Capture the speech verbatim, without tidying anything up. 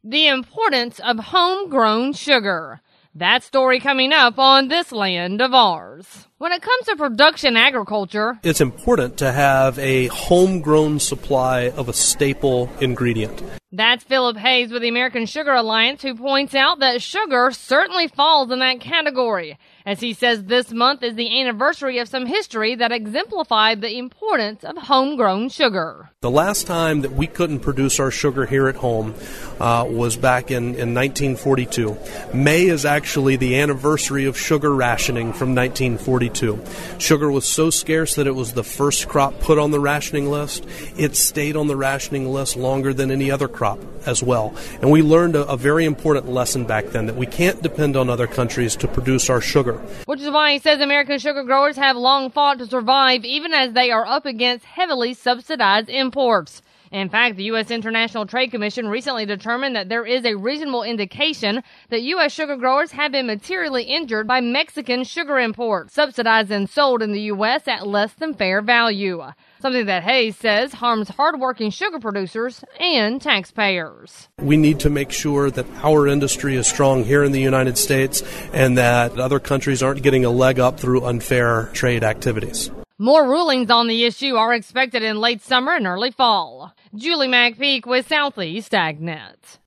The importance of homegrown sugar. That story coming up on This Land of Ours. When it comes to production agriculture, it's important to have a homegrown supply of a staple ingredient. That's Philip Hayes with the American Sugar Alliance, who points out that sugar certainly falls in that category, as he says this month is the anniversary of some history that exemplified the importance of homegrown sugar. The last time that we couldn't produce our sugar here at home uh, was back in, in nineteen forty-two. May is actually the anniversary of sugar rationing from nineteen forty-two. Sugar was so scarce that it was the first crop put on the rationing list. It stayed on the rationing list longer than any other crop as well. And we learned a, a very important lesson back then, that we can't depend on other countries to produce our sugar. Which is why he says American sugar growers have long fought to survive, even as they are up against heavily subsidized imports. In fact, the U S International Trade Commission recently determined that there is a reasonable indication that U S sugar growers have been materially injured by Mexican sugar imports, subsidized and sold in the U S at less than fair value. Something that Hayes says harms hardworking sugar producers and taxpayers. We need to make sure that our industry is strong here in the United States and that other countries aren't getting a leg up through unfair trade activities. More rulings on the issue are expected in late summer and early fall. Julie McPeak with Southeast AgNet.